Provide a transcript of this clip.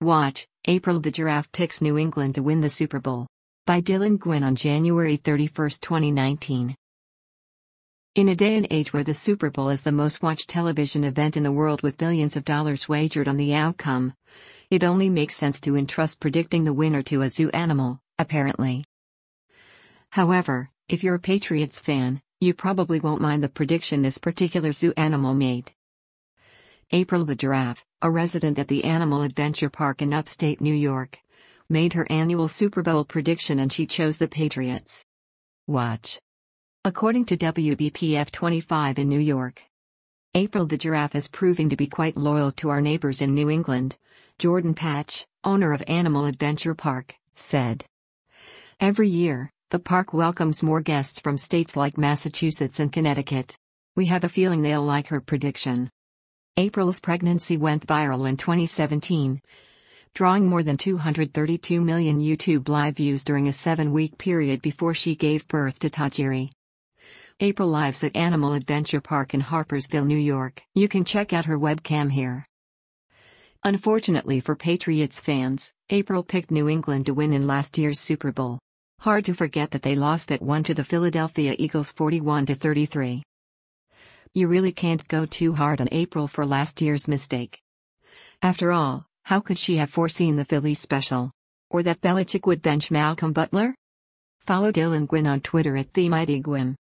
Watch, April the Giraffe picks New England to win the Super Bowl. By Dylan Gwynn on January 31, 2019. In a day and age where the Super Bowl is the most watched television event in the world with billions of dollars wagered on the outcome, it only makes sense to entrust predicting the winner to a zoo animal, apparently. However, if you're a Patriots fan, you probably won't mind the prediction this particular zoo animal made. April the Giraffe, a resident at the Animal Adventure Park in upstate New York, made her annual Super Bowl prediction and she chose the Patriots. Watch. According to WBPF-25 in New York, April the Giraffe is proving to be quite loyal to our neighbors in New England, Jordan Patch, owner of Animal Adventure Park, said. Every year, the park welcomes more guests from states like Massachusetts and Connecticut. We have a feeling they'll like her prediction. April's pregnancy went viral in 2017, drawing more than 232 million YouTube live views during a 7-week period before she gave birth to Tajiri. April lives at Animal Adventure Park in Harpersville, New York. You can check out her webcam here. Unfortunately for Patriots fans, April picked New England to win in last year's Super Bowl. Hard to forget that they lost that one to the Philadelphia Eagles 41-33. You really can't go too hard on April for last year's mistake. After all, how could she have foreseen the Phillies special? Or that Belichick would bench Malcolm Butler? Follow Dylan Gwynn on Twitter at TheMightyGwynn.